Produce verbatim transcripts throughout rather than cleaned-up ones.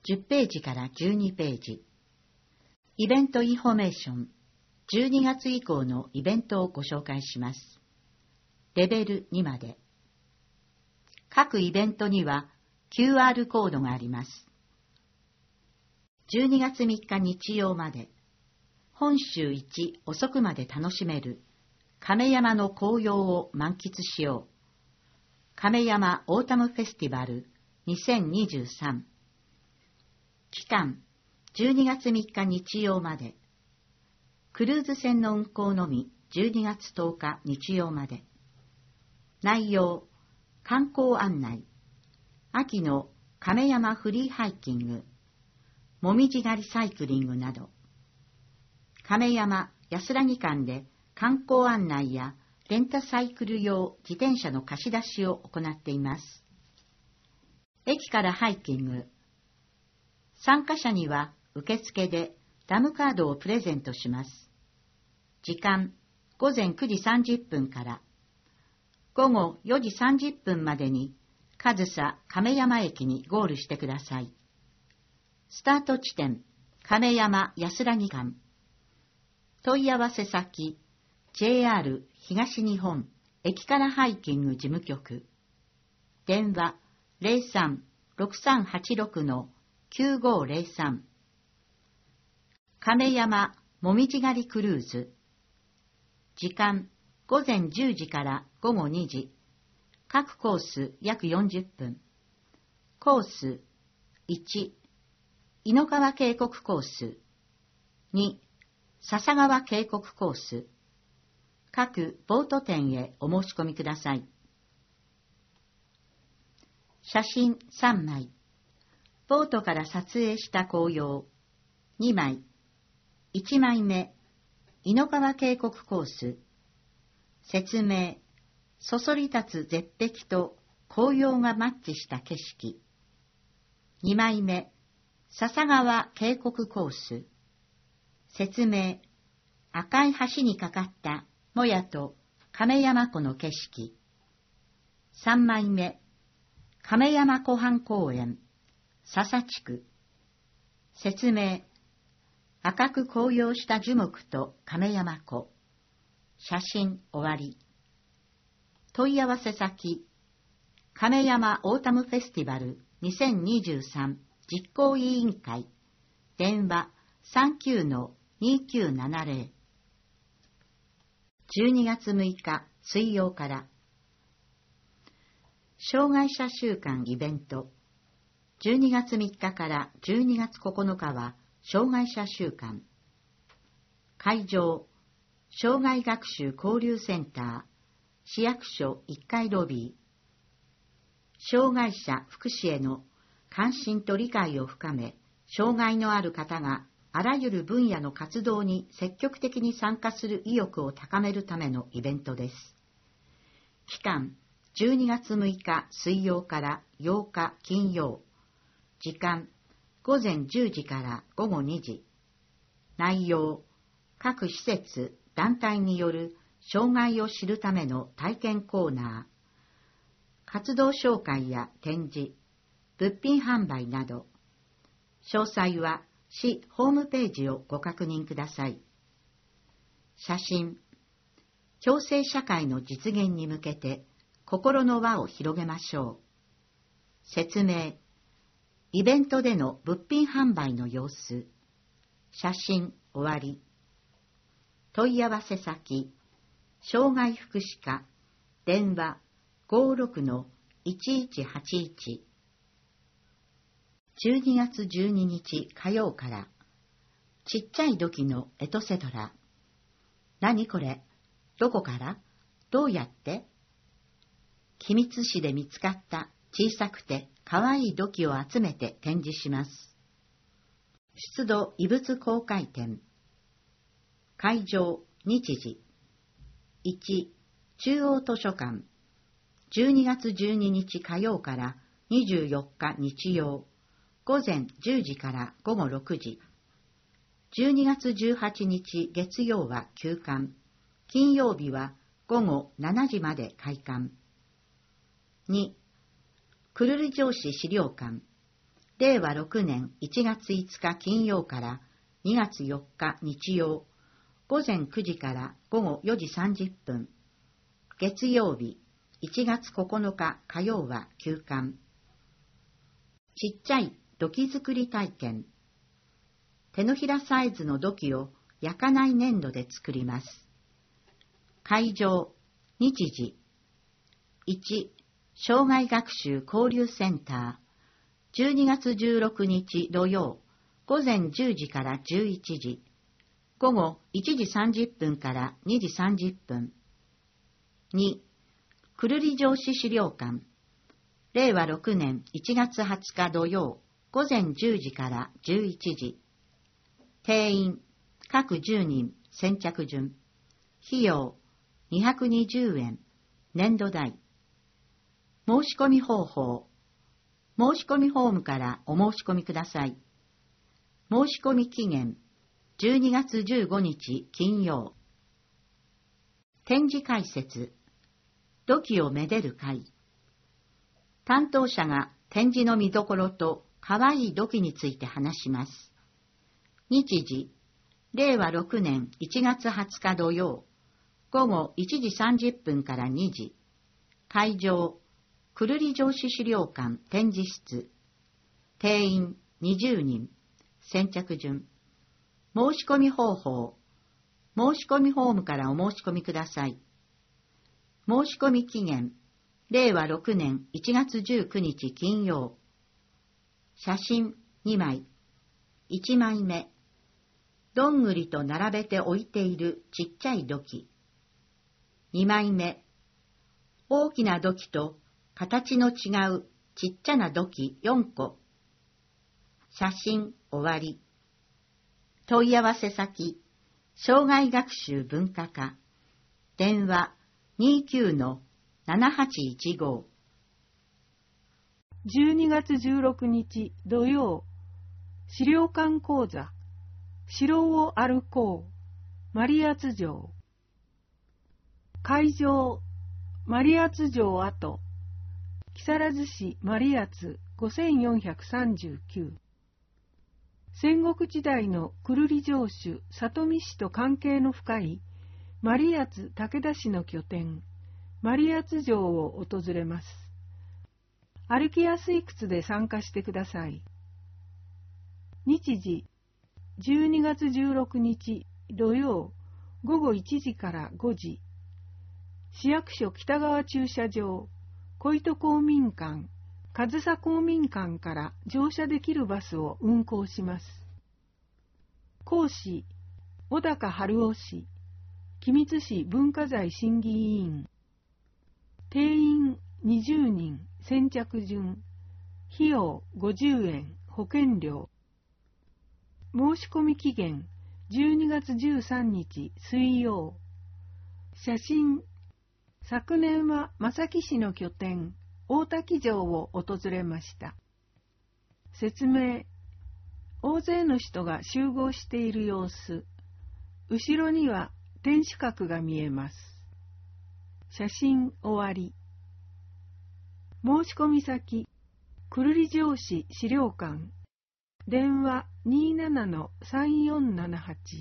じゅっページからじゅうにページ。イベントインフォメーション。じゅうにがつ以降のイベントをご紹介します。レベルにまで。各イベントには キューアール コードがあります。じゅうにがつみっか日曜まで、本州一遅くまで楽しめる亀山の紅葉を満喫しよう。亀山オータムフェスティバルにせんにじゅうさん。期間じゅうにがつみっか日曜まで。クルーズ船の運航のみじゅうにがつとおか日曜まで。内容、観光案内、秋の亀山フリーハイキング、もみじ狩りサイクリングなど、亀山安らぎ間で観光案内やレンタサイクル用自転車の貸し出しを行っています。駅からハイキング。参加者には受付でダムカードをプレゼントします。時間、ごぜんくじさんじゅっぷんからごごよじさんじゅっぷんまでに上総亀山駅にゴールしてください。スタート地点、亀山安らぎ間。問い合わせ先、ジェイアール 東日本駅からハイキング事務局。電話 ゼロさん ろくさんはちろく きゅうごゼロさん。亀山もみじ狩りクルーズ。時間、ごぜんじゅうじからごごにじ。各コース約よんじゅっぷん。コースいち、井の川渓谷コース。に、笹川渓谷コース。各ボート店へお申し込みください。写真さんまい。ボートから撮影した紅葉にまい。いちまいめ、井の川渓谷コース。説明、そそり立つ絶壁と紅葉がマッチした景色。にまいめ、笹川渓谷コース。説明、赤い橋にかかったもやと亀山湖の景色。さんまいめ、亀山湖畔公園、笹地区。説明、赤く紅葉した樹木と亀山湖。写真終わり。問い合わせ先、亀山オータムフェスティバルにせんにじゅうさん実行委員会。電話 さんきゅうのにきゅうななゼロ。じゅうにがつむいか水曜から。障害者週間イベント。じゅうにがつみっかからじゅうにがつここのかは障害者週間。会場、障害学習交流センター、市役所いっかいロビー。障害者福祉への関心と理解を深め、障害のある方があらゆる分野の活動に積極的に参加する意欲を高めるためのイベントです。期間、じゅうにがつむいか水曜からようか金曜。時間、ごぜんじゅうじからごごにじ。内容、各施設、団体による障害を知るための体験コーナー、活動紹介や展示、物品販売など。詳細は市ホームページをご確認ください。写真、共生社会の実現に向けて心の輪を広げましょう。説明、イベントでの物品販売の様子。写真終わり。問い合わせ先、障害福祉課、電話 ごろくのいちいちはちいち。じゅうにがつじゅうににち火曜から。ちっちゃい土器のエトセトラ。何これ？どこから？どうやって？君津市で見つかった小さくてかわいい土器を集めて展示します。出土遺物公開展。会場、日時。いち、中央図書館。じゅうにがつじゅうににち火曜からにじゅうよっか日曜。ごぜんじゅうじからごごろくじ。じゅうにがつじゅうはちにち月曜は休館。金曜日はごごしちじまで開館。に、久留里城市資料館。 れいわろくねんいちがついつか金曜からにがつよっか日曜、午前くじから午後よじさんじゅっぷん、月曜日いちがつここのか火曜は休館。ちっちゃい土器作り体験。手のひらサイズの土器を焼かない粘土で作ります。会場、日時。いち、障害学習交流センター。じゅうにがつじゅうろくにち土曜、午前じゅうじからじゅういちじ。午後いちじさんじゅっぷんからにじさんじゅっぷん。に、くるり城市資料館。れいわろくねんいちがつはつか土曜、午前じゅうじからじゅういちじ。定員、各じゅうにん、先着順。費用、にひゃくにじゅうえん。年度代。申し込み方法。申し込みフォームからお申し込みください。申し込み期限、じゅうにがつじゅうごにち金曜。展示解説。土器をめでる会。担当者が展示の見どころとかわいい土器について話します。日時、れいわろくねんいちがつはつか土曜、午後いちじさんじゅっぷんからにじ。会場、くるり城市資料館展示室。定員にじゅうにん。先着順。申し込み方法。申し込みフォームからお申し込みください。申し込み期限。れいわろくねんいちがつじゅうくにち金曜。写真にまい。いちまいめ。どんぐりと並べて置いているちっちゃい土器。にまいめ。大きな土器と形の違うちっちゃな土器よんこ。写真終わり。問い合わせ先、障害学習文化課。電話 にじゅうきゅうのななはちいちご。 じゅうにがつじゅうろくにち土曜、資料館講座、城を歩こう、マリアツ城。会場、マリアツ城跡、木更津市マリアツごせんよんひゃくさんじゅうきゅう。戦国時代のくるり城主里見氏と関係の深いマリアツ武田氏の拠点、マリアツ城を訪れます。歩きやすい靴で参加してください。日時、じゅうにがつじゅうろくにち土曜、ごごいちじからごじ。市役所北側駐車場、小糸公民館、上総公民館から乗車できるバスを運行します。講師、小高春夫氏、君津市文化財審議委員。定員にじゅうにん、先着順。費用ごじゅうえん、保険料。申し込み期限じゅうにがつじゅうさんにち水曜。写真。昨年は正木市の拠点、大滝城を訪れました。説明。大勢の人が集合している様子。後ろには天守閣が見えます。写真終わり。申し込み先、くるり城市資料館。電話 にじゅうななのさんよんななはち。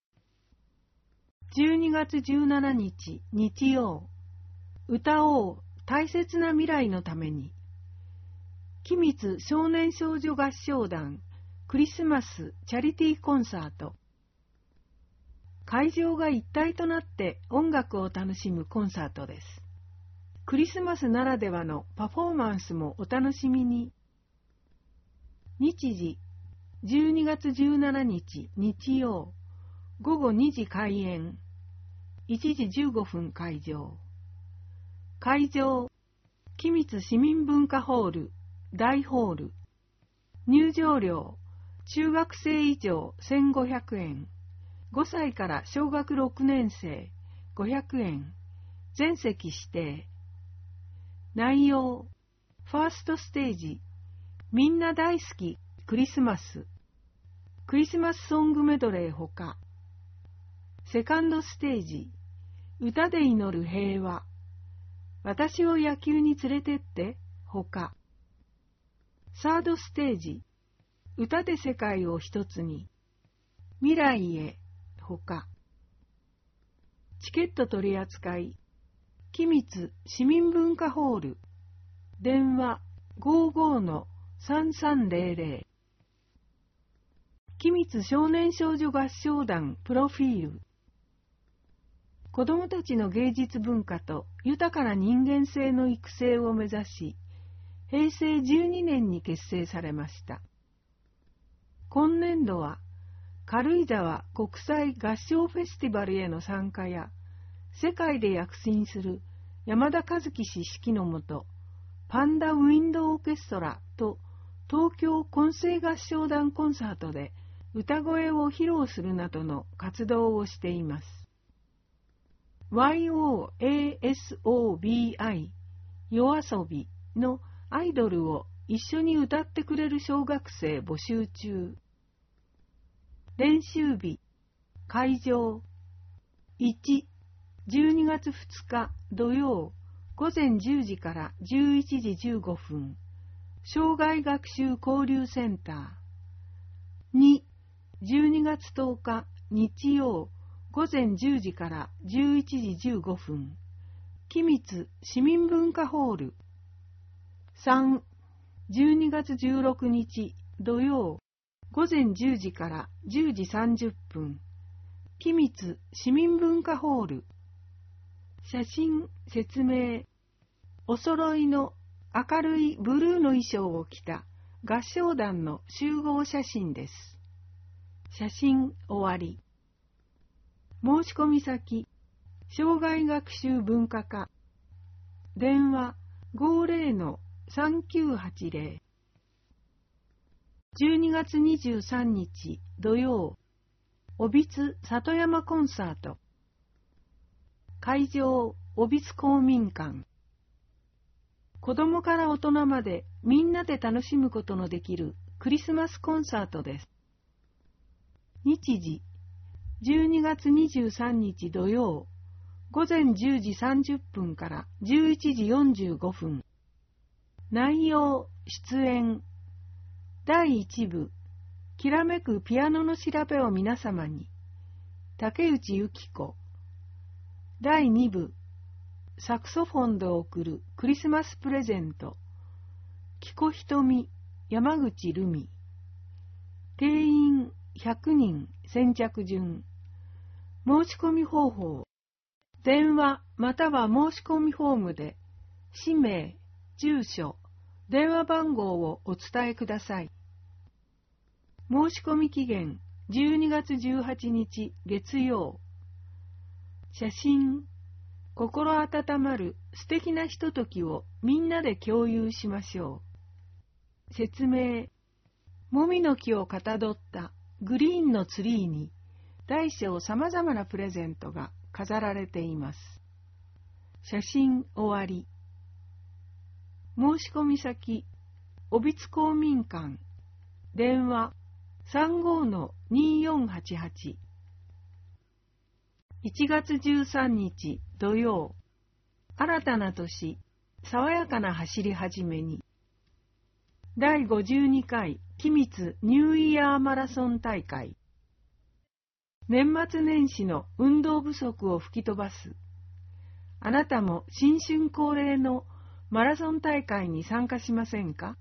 じゅうにがつじゅうしちにち日曜。歌おう大切な未来のために。君津少年少女合唱団クリスマスチャリティーコンサート。会場が一体となって音楽を楽しむコンサートです。クリスマスならではのパフォーマンスもお楽しみに。日時、じゅうにがつじゅうしちにち日曜、ごごにじ開演、いちじじゅうごふん開場。会場、君津市民文化ホール、大ホール。入場料、中学生以上せんごひゃくえん、ごさいから小学ろくねん生ごひゃくえん、全席指定。内容、ファーストステージ、みんな大好きクリスマス、クリスマスソングメドレーほか。セカンドステージ、歌で祈る平和、私を野球に連れてってほか。 サードステージ、歌で世界を一つに、未来へ、ほか。チケット取り扱い、君津市民文化ホール、電話 ごじゅうごのさんさんぜろぜろ。君津少年少女合唱団プロフィール。子どもたちの芸術文化と豊かな人間性の育成を目指し、へいせいじゅうにねんに結成されました。今年度は、軽井沢国際合唱フェスティバルへの参加や、世界で躍進する山田和樹氏指揮のもと、パンダウィンドオーケストラと東京混声合唱団コンサートで歌声を披露するなどの活動をしています。ワイオーエーエスオービーアイ 夜遊びのアイドルを一緒に歌ってくれる小学生募集中。練習日、会場、いち、じゅうにがつふつか土曜、午前じゅうじからじゅういちじじゅうごふん、障害学習交流センター。に、じゅうにがつとおか日曜、午前じゅうじからじゅういちじじゅうごふん、君津市民文化ホール。さん、じゅうにがつじゅうろくにち土曜、午前じゅうじからじゅうじさんじゅっぷん、君津市民文化ホール。写真、説明。お揃いの明るいブルーの衣装を着た合唱団の集合写真です。写真終わり。申し込み先、障害学習文化課。電話 ごじゅうのさんきゅうはちぜろ。じゅうにがつにじゅうさんにち土曜、小櫃里山コンサート。会場、小櫃公民館。子供から大人までみんなで楽しむことのできるクリスマスコンサートです。日時、じゅうにがつにじゅうさんにち土曜、午前じゅうじさんじゅっぷんからじゅういちじよんじゅうごふん。内容、出演。だいいちぶ、きらめくピアノの調べを皆様に。竹内由紀子。だいにぶ、サクソフォンで送るクリスマスプレゼント。紀子ひとみ、山口留美。定員ひゃくにん先着順。申し込み方法。電話または申し込みフォームで、氏名、住所、電話番号をお伝えください。申し込み期限じゅうにがつじゅうはちにち月曜。写真、心温まる素敵なひとときをみんなで共有しましょう。説明、もみの木をかたどったグリーンのツリーに大小さまざまなプレゼントが飾られています。写真終わり。申し込み先、小櫃公民館。電話 さんじゅうごのによんはちはち。いちがつじゅうさんにち土曜、新たな年、爽やかな走り始めに。だいごじゅうにかい君津ニューイヤーマラソン大会。年末年始の運動不足を吹き飛ばす。あなたも新春恒例のマラソン大会に参加しませんか？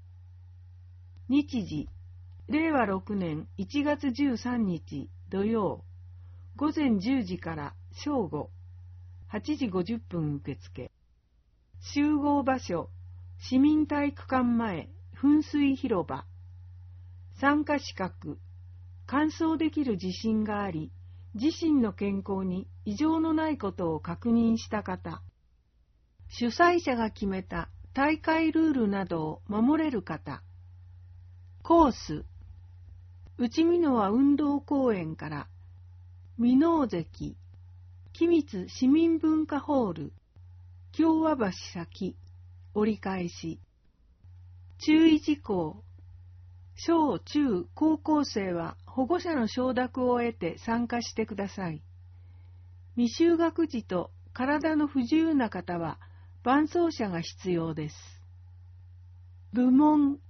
日時、れいわろくねんいちがつじゅうさんにち土曜、午前じゅうじから正午、はちじごじゅっぷん受付。集合場所、市民体育館前、噴水広場。参加資格、完走できる自信があり、自身の健康に異常のないことを確認した方。主催者が決めた大会ルールなどを守れる方。コース、内美濃運動公園から箕面関、君津市民文化ホール、京和橋先、折り返し。注意事項、小中高校生は保護者の承諾を得て参加してください。未就学児と体の不自由な方は伴走者が必要です。部門、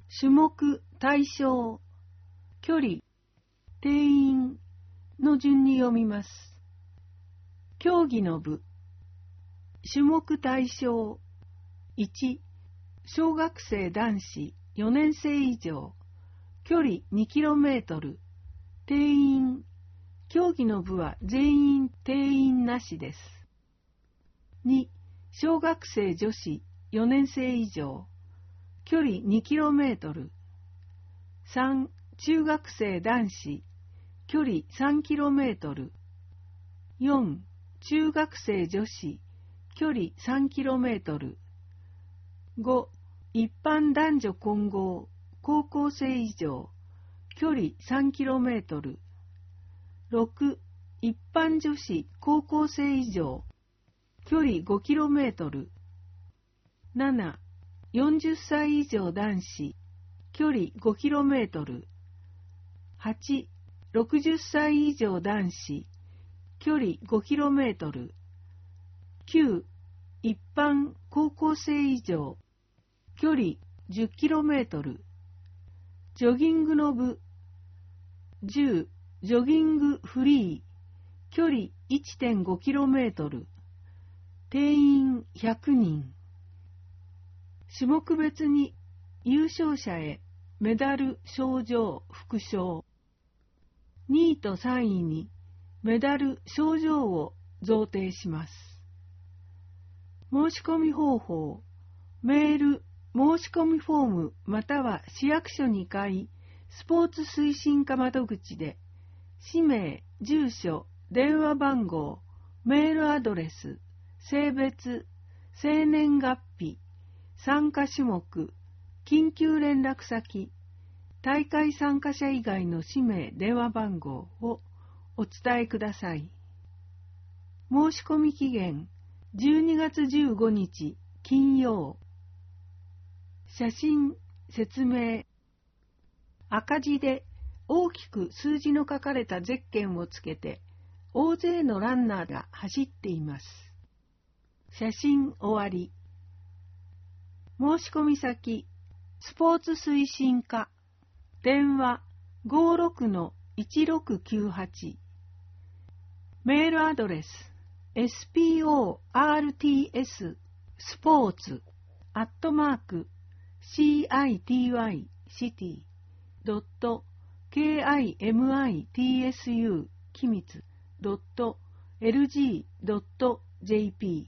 種目、対象、距離、定員の順に読みます。競技の部。種目対象。いち、小学生男子よねん生以上。距離 にキロメートル。定員。競技の部は全員定員なしです。に、小学生女子よねん生以上。距離 にキロメートル。さん、中学生男子。距離 さんキロメートル。よん、中学生女子。距離 さんキロメートル。ご、一般男女混合。高校生以上。距離 さんキロメートル。ろく、一般女子高校生以上。距離 ごキロメートル。なな、よんじゅっさい以上男子。距離 ごキロメートル。はち、ろくじゅっさい以上男子。距離 ごキロメートル。きゅう、一般高校生以上。距離 じゅっキロメートル。ジョギングの部。じゅう、ジョギングフリー。距離 いってんごキロメートル。定員ひゃくにん。種目別に優勝者へメダル、賞状、副賞。にいとさんいにメダル、賞状を贈呈します。申し込み方法。メール、申し込みフォームまたは市役所にかいスポーツ推進課窓口で氏名、住所、電話番号、メールアドレス、性別、生年月日、参加種目、緊急連絡先、大会参加者以外の氏名、電話番号をお伝えください。申し込み期限じゅうにがつじゅうごにち金曜。写真、説明。赤字で大きく数字の書かれたゼッケンをつけて大勢のランナーが走っています。写真終わり。申し込み先、スポーツ推進課。電話 ごろくのいちろくきゅうはち。メールアドレス エスピーオーアールティーエス スポーツアットマーク シーアイティーワイ シティドット ケーアイエムアイティーエスユー きみつドット エルジー ドット ジェーピ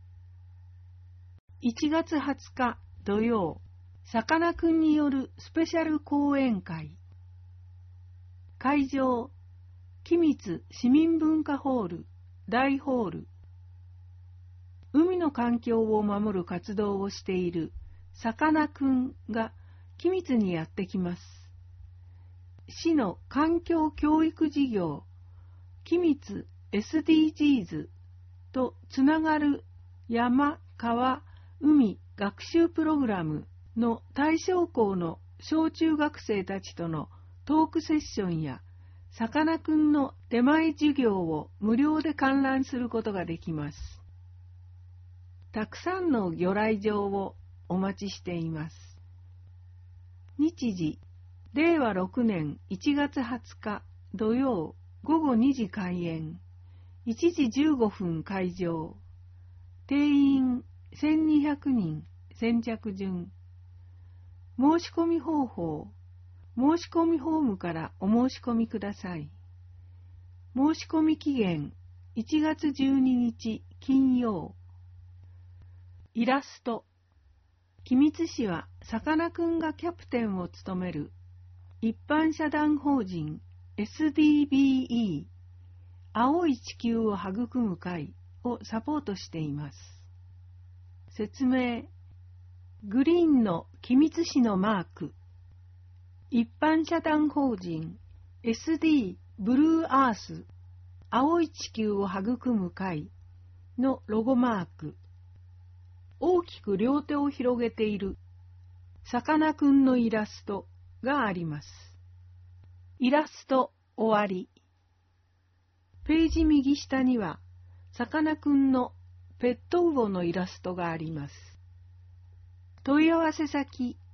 ー。いちがつはつか土曜、さかなクンによるスペシャル講演会。会場、君津市民文化ホール、大ホール。海の環境を守る活動をしているさかなクンが君津にやってきます。市の環境教育事業、君津 エスディージーズ とつながる山、川、海学習プログラムの対象校の小中学生たちとのトークセッションやさかなクンの出前授業を無料で観覧することができます。たくさんの魚来場をお待ちしています。日時、れいわろくねんいちがつはつか土曜ごごにじ開演、いちじじゅうごふん開場。定員せんにひゃくにん、先着順。申し込み方法。申し込みフォームからお申し込みください。申し込み期限いちがつじゅうににち金曜。イラスト。君津市はさかなクンがキャプテンを務める一般社団法人 エスディービーイー 青い地球を育む会をサポートしています。説明。グリーンの君津市のマーク。一般社団法人 エスディー ブルーアース青い地球を育む会のロゴマーク。大きく両手を広げているさかなクンのイラストがあります。イラスト終わり。ページ右下にはさかなクンのペットウオのイラストがあります。問い合わせ先、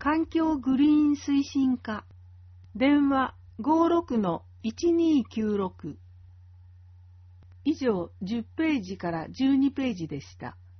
環境グリーン推進課、電話 ごーろくのいちにーきゅうろく。以上じゅっページからじゅうにページでした。